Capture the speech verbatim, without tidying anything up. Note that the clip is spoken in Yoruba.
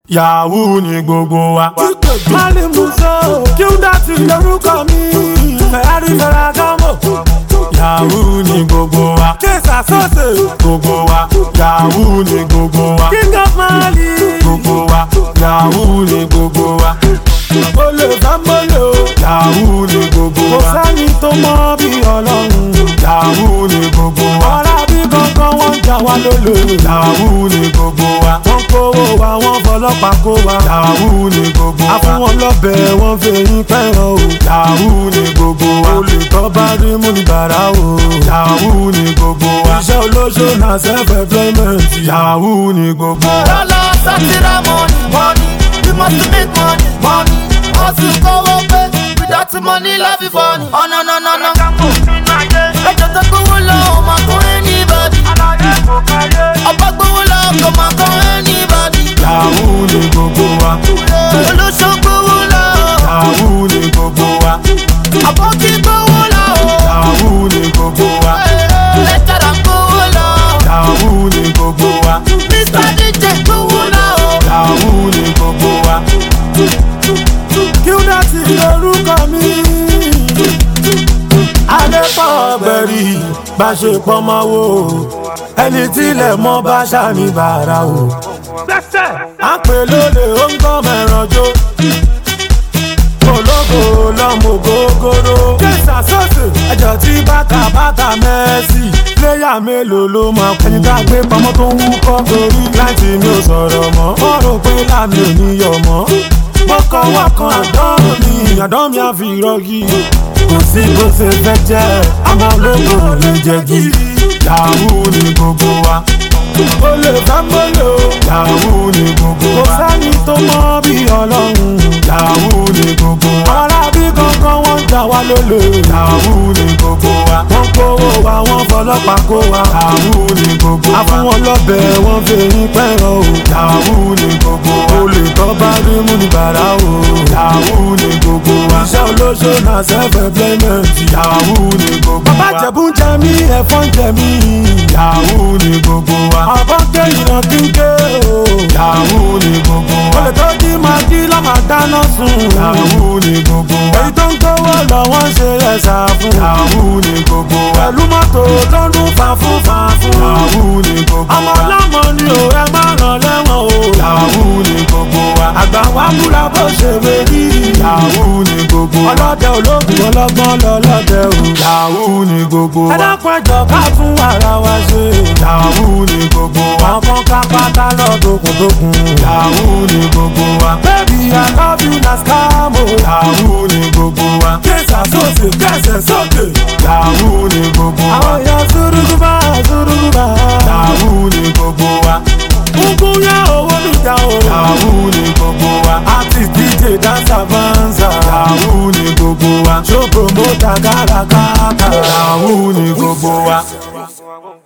Yahoo ni gbogbo wa. Mali Muso, Qdot lorúkọ mi. Ferrari Ferragamo. Yahoo ni gbogbo wa. Kesa Sose, gbogbo wa. Yahoo ni gbogbo wa. King of Mali, gbogbo wa. Yahoo ni gbogbo wa. Olè Bambolo, Yahoo ni gbogbo wa. Kò sẹ́ni tó mọ̀ bí Ọlọ́run. Yahoo ni gbogbo wa. Ọ̀rá bí kankan wọ́n jà wá lólè. Yahoo ni gbogbo wa. Wọ́n kówó wa, wọ́n fọlọ́pàá kó wa. Yahoo ni gbogbo wa. A fún wọn lọ́bẹ̀, wọ́n fẹ̀yìn pẹ̀rọ o. Yahoo ni gbogbo wa. Olè tó bá rí mú ní bàrà o. Yahoo ni gbogbo wa. Iṣẹ́ olóṣó na self-employment. Yahoo ni gbogbo wa. Lọ́lọ́ sátírà money, money, we must make money, money. Hustle kówó pé, without money life is funny. Oh no no no no. Ẹjọ́ tó gbówó lọ, ó máa kọ́ anybody. Ọba gbówó lọ, kò máa kọ́ anybody. Yahoo ni gbogbo wa. Olóṣó gbówó lọ. Yahoo ni gbogbo wa. Àbọ̀kí gbówó lọ. Yahoo ni gbogbo wa. Lẹ́tàrà gbówó lọ. Yahoo ni gbogbo wa. Mister D J gbówó lọ. Yahoo ni gbogbo wa. Qdot lorúkọ mi. Adépọ̀ gbẹ̀rì bá ṣe pọ́nmọ́ wò. Ẹni tílẹ̀ mọ́ bá ṣàní bàrà o. À ń pè lólè ó ń gbọ́ mẹ́ranjó. Ológo lọ́mọ gógóró. Kesa Sose, ẹjọ́ tí bàtà bàtà Messi. Pléyà mélòó ló máa kú? Ẹni tá a gbé pamọ́ tó ń wúkọ́. Torí láti mi ò sọ̀rọ̀ mọ́. Wọ́n rò pé láàmì ò ní yọ̀ mọ́. Mọ́kàn wà kan àdán mi, àdán mi á fi rọ́gì. Kò sí bó ṣe fẹ́ jẹ́, àmọ́ ológo lè jẹ́ gidi. Yahoo ni gbogbo wa. Olè Bambolo, Yahoo ni gbogbo wa. Kò sẹ́ni tó mọ̀ bí Ọlọ́run. Yahoo ni gbogbo wa. Ọ̀rá bí kankan wọ́n jà wá lólè. Yahoo ni gbogbo wa. Wọ́n kówó wa, wọ́n fọlọ́pàá kó wa. Yahoo ni gbogbo wa. A fún wọn lọ́bẹ̀, wọ́n fẹ̀yìn pẹ̀rọ o. Yahoo ni gbogbo wa. Olè tó bá rí mú ní bàrà o. Yahoo ni gbogbo wa. Iṣẹ́ olóṣó na self-employment. Yahoo ni gbogbo wa. Bàbá Jẹ̀bú ń jẹ mí, ẹ̀fọn ń jẹ mí. Yahoo ni gbogbo wa. Àbọ̀ ké ìran kínkè o. Yahoo ni gbogbo wa. Olè tó jí máa jí lọ́mà dáná sun. Yahoo ni gbogbo wa. Èyí tó ń gbówó lọ wọ́n ṣe ẹ̀sà fún. Yahoo ni gbogbo wa. Pẹ̀lú mọ́tò tó ń dún fàfún fàfún. Yahoo ni gbogbo wa. Ọmọ ọlọ́mọ ni ò ẹ má ràn lẹ́wọ̀n o. Yahoo ni gbogbo wa. Àgbà wa múra bó ṣe wérí. Yahoo ni gbogbo wa. Ọlọ́dẹ ológun ọlọ́gbọ́n lọ́lọ́dẹ o. Yahoo ni gbogbo wa. Ẹ dákun ẹ jọ̀ọ́ ká tún ara wa ṣe. Yahoo ni gbogbo wa. Àwọn kan ká pátá lọ́dọ̀kùndọ̀kùn. Yahoo ni gbogbo wa. Baby I love you na scam o. Yahoo ni gbogbo wa. Kesa Sose kẹsẹ̀ sókè. Yahoo ni gbogbo wa. Àwọn èèyàn Suruguba Suruguba. Yahoo ni gbogbo wa. Ogun yá owó níta o. Yahoo ni gbogbo wa. Artist D J dancer banza. Yahoo ni gbogbo wa. Show promoter kárakáta. Yahoo ni gbogbo wa.